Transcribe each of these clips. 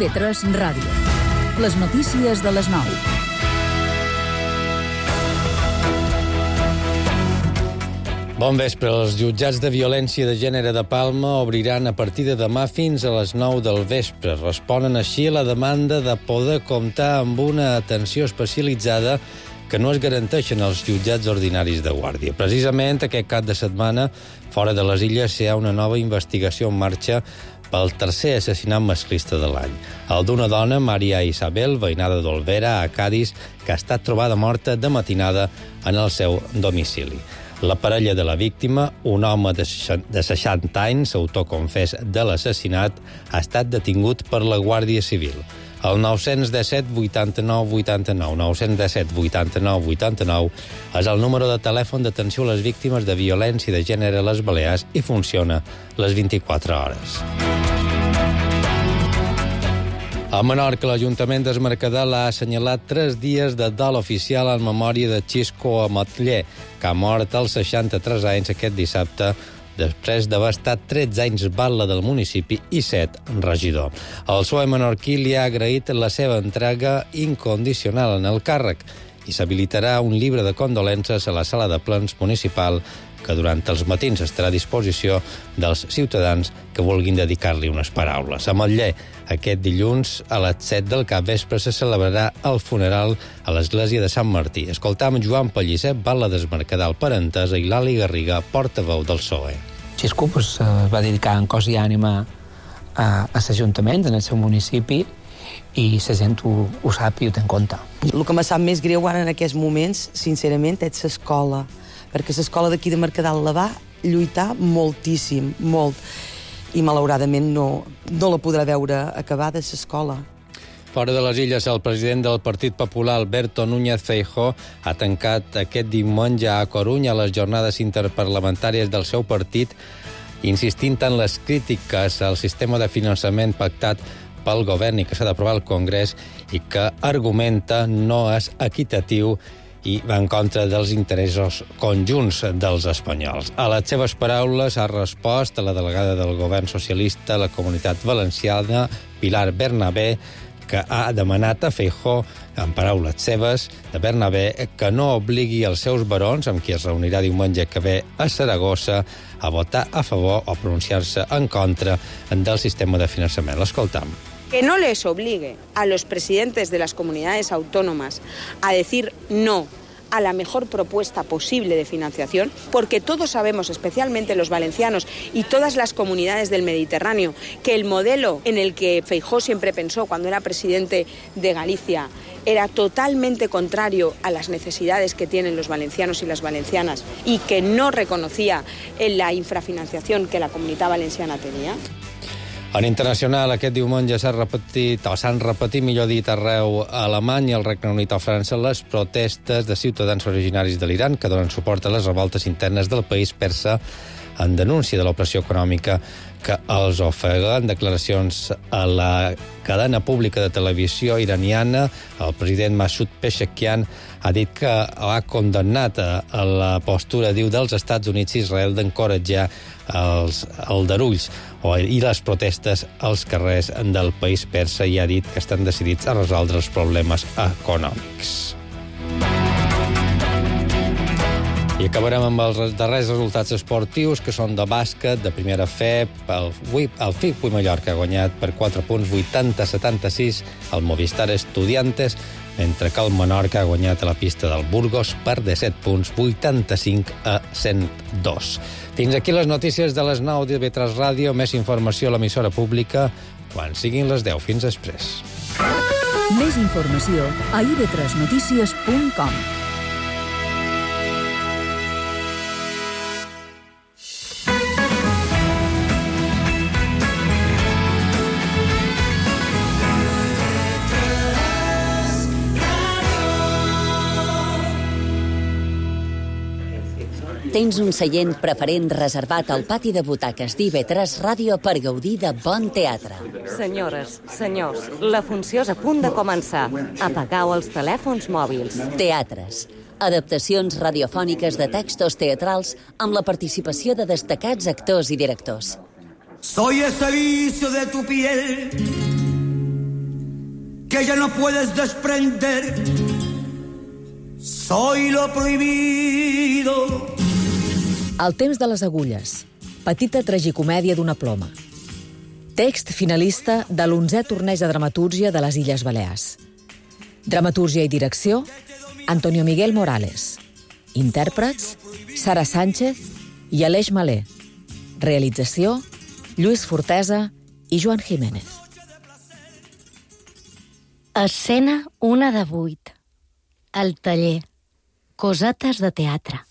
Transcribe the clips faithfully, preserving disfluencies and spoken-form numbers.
be tres Ràdio. Les notícies de les nou. Bon vespre. Els jutjats de violència de gènere de Palma obriran a partir de demà fins a les nou del vespre. Responen així a la demanda de poder comptar amb una atenció especialitzada que no es garanteixen als jutjats ordinaris de guàrdia. Precisament aquest cap de setmana, fora de les Illes, hi ha una nova investigació en marxa pel tercer assassinat masclista de l'any. El d'una dona, Maria Isabel, veïnada d'Olvera, a Cadis, que ha estat trobada morta de matinada en el seu domicili. La parella de la víctima, un home de seixanta anys, autoconfès de l'assassinat, ha estat detingut per la Guàrdia Civil. El nou cents disset vuitanta-nou vuitanta-nou, nou cents disset vuitanta-nou vuitanta-nou és el número de telèfon d'atenció a les víctimes de violència de gènere a les Balears i funciona les vint-i-quatre hores. A Menorca, l'Ajuntament des Mercadal ha assenyalat tres dies de dol oficial en memòria de Xisco Ametller, que ha mort als seixanta-tres anys aquest dissabte, després d'haver estat tretze anys batlle del municipi i set regidor. El P S O E menorquí li ha agraït la seva entrega incondicional en el càrrec i s'habilitarà un llibre de condolences a la sala de plens municipal que durant els matins estarà a disposició dels ciutadans que vulguin dedicar-li unes paraules. A Ametller, aquest dilluns, a les set del capvespre, se celebrarà el funeral a l'església de Sant Martí. Escoltam Joan Pellicer, batlle des Mercadal per entesa, i Lali Garriga, portaveu del P S O E. Xisco pues, es va dedicar en cos i ànima a, a l'Ajuntament, en el seu municipi, i la gent ho, ho sap i ho té en compte. El que me sap més greu ara en aquests moments, sincerament, és l'escola, perquè l'escola d'aquí de Mercadal la va lluitar moltíssim, molt, i malauradament no, no la podrà veure acabada, l'escola. Fora de les Illes, el president del Partit Popular, Alberto Núñez Feijóo, ha tancat aquest diumenge a Corunya les jornades interparlamentàries del seu partit, insistint en les crítiques al sistema de finançament pactat pel govern i que s'ha d'aprovar al Congrés i que argumenta no és equitatiu i va en contra dels interessos conjunts dels espanyols. A les seves paraules ha respost a la delegada del govern socialista a la Comunitat Valenciana, Pilar Bernabé, que ha demanat a Feijóo, en paraules seves, de Bernabé, que no obligui els seus barons, amb qui es reunirà diumenge que ve a Saragossa, a votar a favor o pronunciar-se en contra del sistema de finançament. L'escoltam. Que no les obligue a los presidentes de las comunidades autónomas a decir no a la mejor propuesta posible de financiación, porque todos sabemos, especialmente los valencianos y todas las comunidades del Mediterráneo, que el modelo en el que Feijóo siempre pensó cuando era presidente de Galicia era totalmente contrario a las necesidades que tienen los valencianos y las valencianas y que no reconocía en la infrafinanciación que la Comunitat Valenciana tenía. En internacional, aquest diumenge s'ha repetit, o s'han repetit, millor dit, arreu a Alemanya, el Regne Unit o França, les protestes de ciutadans originaris de l'Iran que donen suport a les revoltes internes del país persa en denúncia de l'opressió econòmica que els ofega. En declaracions a la cadena pública de televisió iraniana, el president Masoud Pezeshkian ha dit que ha condemnat a la postura, diu, dels Estats Units i Israel d'encoratjar els aldarulls i les protestes als carrers del país persa, i ha dit que estan decidits a resoldre els problemes econòmics. I acabarem amb els darrers resultats esportius, que són de bàsquet, de primera fe. El, el F I C Mallorca ha guanyat per quatre punts, vuitanta a setanta-sis, el Movistar Estudiantes, mentre que el Menorca ha guanyat a la pista del Burgos per disset punts, vuitanta-cinc a cent dos. Fins aquí les notícies de les nou de be tres Ràdio. Més informació a l'emissora pública quan siguin les deu. Fins després. Més informació a i be tres notícies punt com. Tens un seient preferent reservat al pati de butaques d'i be tres Ràdio per gaudir de bon teatre. Senyores, senyors, la funció és a punt de començar. Apagueu els telèfons mòbils. Teatres. Adaptacions radiofòniques de textos teatrals amb la participació de destacats actors i directors. Soy el servicio de tu piel, que ya no puedes desprender. Soy lo prohibido. El temps de les agulles. Petita tragicomèdia d'una ploma. Text finalista de l'onzè torneig de dramatúrgia de les Illes Balears. Dramatúrgia i direcció, Antonio Miguel Morales. Intèrprets, Sara Sánchez i Aleix Malé. Realització, Lluís Fortesa i Joan Jiménez. Escena una de vuit. El taller. Cosetes de teatre.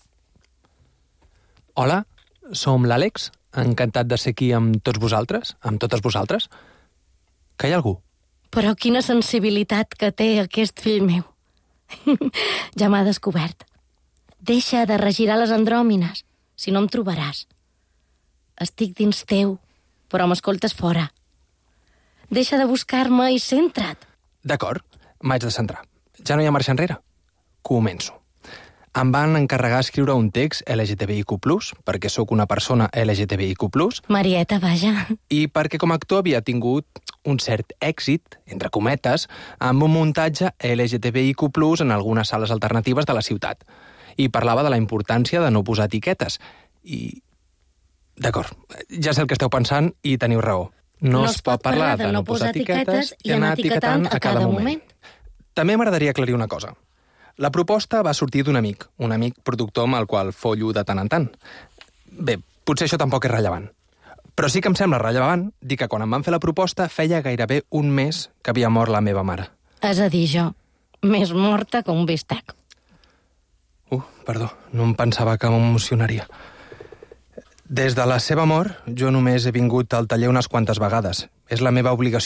Hola, som l'Àlex. Encantat de ser aquí amb tots vosaltres, amb totes vosaltres. Que hi ha algú? Però quina sensibilitat que té aquest fill meu. Ja m'ha descobert. Deixa de regirar les andròmines, si no em trobaràs. Estic dins teu, però m'escoltes fora. Deixa de buscar-me i centra't. D'acord, m'haig de centrar. Ja no hi ha marxa enrere. Començo. Em van encarregar escriure un text L G T B I Q plus, perquè sóc una persona L G T B I Q plus. Marieta, vaja. I perquè com a actor havia tingut un cert èxit, entre cometes, amb un muntatge L G T B I Q plus en algunes sales alternatives de la ciutat. I parlava de la importància de no posar etiquetes. I... D'acord, ja sé el que esteu pensant i teniu raó. No, no es pot parlar de no posar etiquetes i anar etiquetant a cada moment. També m'agradaria aclarir una cosa. La proposta va sortir d'un amic, un amic productor amb el qual follo de tant en tant. Bé, potser això tampoc és rellevant. Però sí que em sembla rellevant dir que quan em van fer la proposta feia gairebé un mes que havia mort la meva mare. És a dir, jo, més morta que un bistec. Uh, perdó, no em pensava que m'emocionaria. Des de la seva mort, jo només he vingut al taller unes quantes vegades. És la meva obligació